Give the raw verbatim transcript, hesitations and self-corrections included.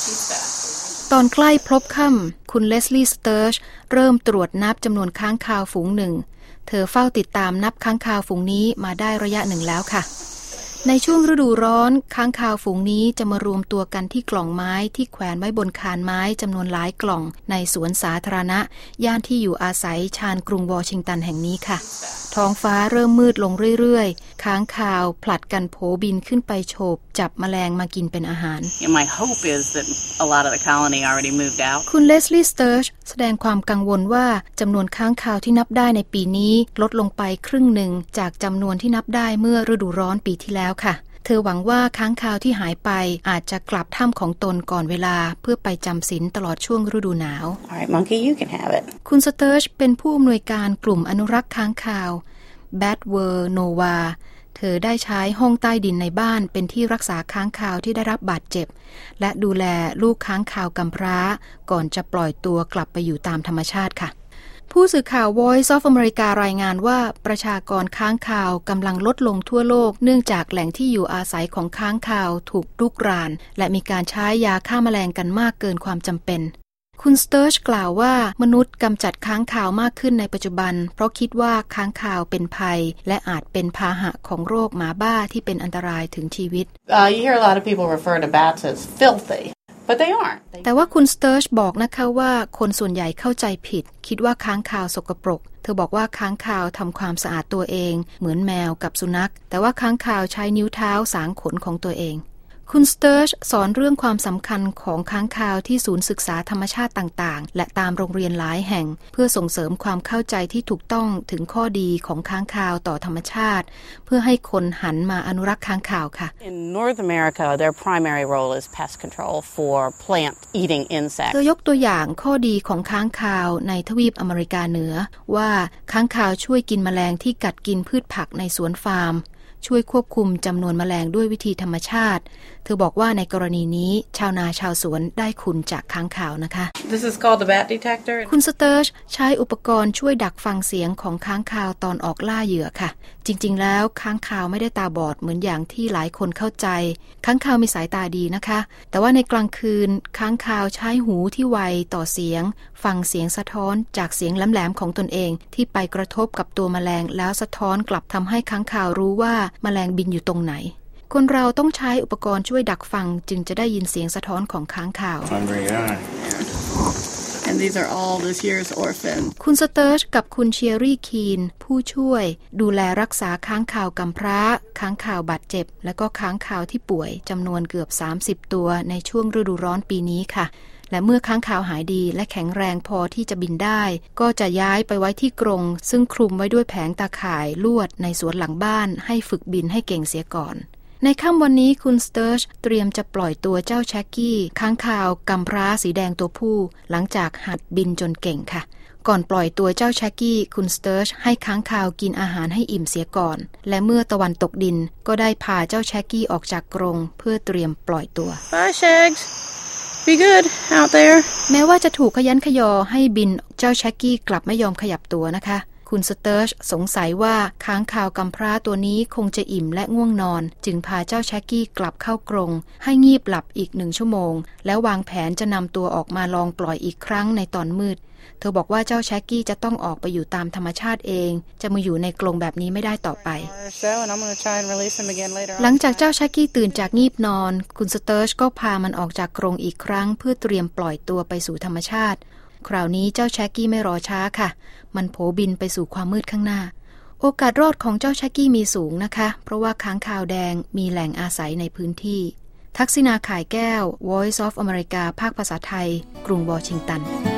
ตอนใกล้พลบค่ำคุณเลสลี่สเติร์ชเริ่มตรวจนับจำนวนค้างคาวฝูงหนึ่งเธอเฝ้าติดตามนับค้างคาวฝูงนี้มาได้ระยะหนึ่งแล้วค่ะในช่วงฤดูร้อนค้างคาวฝูงนี้จะมารวมตัวกันที่กล่องไม้ที่แขวนไว้บนคานไม้จำนวนหลายกล่องในสวนสาธารณะย่านที่อยู่อาศัยชานกรุงวอชิงตันแห่งนี้ค่ะท้องฟ้าเริ่มมืดลงเรื่อยๆค้างคาวผลัดกันโผบินขึ้นไปโฉบจับแมลงมากินเป็นอาหาร My hope is that a lot of the colony already moved out. คุณเลสลี่สเติร์ชแสดงความกังวลว่าจำนวนค้างคาวที่นับได้ในปีนี้ลดลงไปครึ่งหนึ่งจากจำนวนที่นับได้เมื่อฤดูร้อนปีที่แล้วค่ะเธอหวังว่าค้างคาวที่หายไปอาจจะกลับถ้ำของตนก่อนเวลาเพื่อไปจำศีลตลอดช่วงฤดูหนาว Alright, monkey, you can have it. คุณสเติร์ชเป็นผู้อำนวยการกลุ่มอนุรักษ์ค้างคาว Bad World Nova เธอได้ใช้ห้องใต้ดินในบ้านเป็นที่รักษาค้างคาวที่ได้รับบาดเจ็บและดูแลลูกค้างคาวกำพร้าก่อนจะปล่อยตัวกลับไปอยู่ตามธรรมชาติค่ะผู้สื่อข่าว Voice of America รายงานว่าประชากรค้างคาวกำลังลดลงทั่วโลกเนื่องจากแหล่งที่อยู่อาศัยของค้างคาวถูกรุกรานและมีการใช้ยาฆ่าแมลงกันมากเกินความจำเป็นคุณสเติร์ชกล่าวว่ามนุษย์กำจัดค้างคาวมากขึ้นในปัจจุบันเพราะคิดว่าค้างคาวเป็นภัยและอาจเป็นพาหะของโรคหมาบ้าที่เป็นอันตรายถึงชีวิต uh, you hear a lot of people refer to bats as filthy But they aren't. แต่ว่าคุณสเติร์ชบอกนะคะว่าคนส่วนใหญ่เข้าใจผิดคิดว่าค้างคาวสกปรกเธอบอกว่าค้างคาวทำความสะอาดตัวเองเหมือนแมวกับสุนัขแต่ว่าค้างคาวใช้นิ้วเท้าสางขนของตัวเองคุณสเติร์ชสอนเรื่องความสำคัญของค้างคาวที่ศูนย์ศึกษาธรรมชาติต่างๆและตามโรงเรียนหลายแห่งเพื่อส่งเสริมความเข้าใจที่ถูกต้องถึงข้อดีของค้างคาวต่อธรรมชาติเพื่อให้คนหันมาอนุรักษ์ค้างคาวค่ะ In North America, their primary role is pest control for plant-eating insects. เธอยกตัวอย่างข้อดีของค้างคาวในทวีปอเมริกาเหนือว่าค้างคาวช่วยกินแมลงที่กัดกินพืชผักในสวนฟาร์มช่วยควบคุมจำนวนแมลงด้วยวิธีธรรมชาติเธอบอกว่าในกรณีนี้ชาวนาชาวสวนได้คุณจากค้างคาวนะคะ This is called the bat detector. คุณสเติร์ชใช้อุปกรณ์ช่วยดักฟังเสียงของค้างคาวตอนออกล่าเหยื่อค่ะจริงๆแล้วค้างคาวไม่ได้ตาบอดเหมือนอย่างที่หลายคนเข้าใจค้างคาวมีสายตาดีนะคะแต่ว่าในกลางคืนค้างคาวใช้หูที่ไวต่อเสียงฟังเสียงสะท้อนจากเสียงแหลมๆของตนเองที่ไปกระทบกับตัวแมลงแล้วสะท้อนกลับทำให้ค้างคาวรู้ว่าแมลงบินอยู่ตรงไหนคนเราต้องใช้อุปกรณ์ช่วยดักฟังจึงจะได้ยินเสียงสะท้อนของค้างคาว And these are all this year's orphans. คุณสเติร์ชกับคุณเชียรี่คีนผู้ช่วยดูแลรักษาค้างคาวกำพร้าค้างคาวบาดเจ็บและก็ค้างคาวที่ป่วยจำนวนเกือบสามสิบตัวในช่วงฤดูร้อนปีนี้ค่ะและเมื่อค้างคาวหายดีและแข็งแรงพอที่จะบินได้ก็จะย้ายไปไว้ที่กรงซึ่งคลุมไว้ด้วยแผงตาข่ายลวดในสวนหลังบ้านให้ฝึกบินให้เก่งเสียก่อนในค่ำวันนี้คุณสเติร์ชเตรียมจะปล่อยตัวเจ้าแช็กกี้ค้างคาวกำพร้าสีแดงตัวผู้หลังจากหัดบินจนเก่งค่ะก่อนปล่อยตัวเจ้าแช็กกี้คุณสเติร์ชให้ค้างคาวกินอาหารให้อิ่มเสียก่อนและเมื่อตะวันตกดินก็ได้พาเจ้าแช็กกี้ออกจากกรงเพื่อเตรียมปล่อยตัว Bye, Shags. Be good out there. แม้ว่าจะถูกขยันขยอให้บินเจ้าแช็กกี้กลับไม่ยอมขยับตัวนะคะคุณสเติร์ชสงสัยว่าค้างคาวกำพร้าตัวนี้คงจะอิ่มและง่วงนอนจึงพาเจ้าแช็กกี้กลับเข้ากรงให้งีบหลับอีกหนึ่งชั่วโมงแล้ววางแผนจะนำตัวออกมาลองปล่อยอีกครั้งในตอนมืดเธอบอกว่าเจ้าแช็กกี้จะต้องออกไปอยู่ตามธรรมชาติเองจะมาอยู่ในกรงแบบนี้ไม่ได้ต่อไปหลังจากเจ้าแช็กกี้ตื่นจากงีบนอนคุณสเติร์ชก็พามันออกจากกรงอีกครั้งเพื่อเตรียมปล่อยตัวไปสู่ธรรมชาติคราวนี้เจ้าแช็กกี้ไม่รอช้าค่ะมันโผบินไปสู่ความมืดข้างหน้าโอกาสรอดของเจ้าแช็กกี้มีสูงนะคะเพราะว่าค้างคาวแดงมีแหล่งอาศัยในพื้นที่ทักษิณาข่ายแก้ว Voice of America ภาคภาษาไทยกรุงวอชิงตัน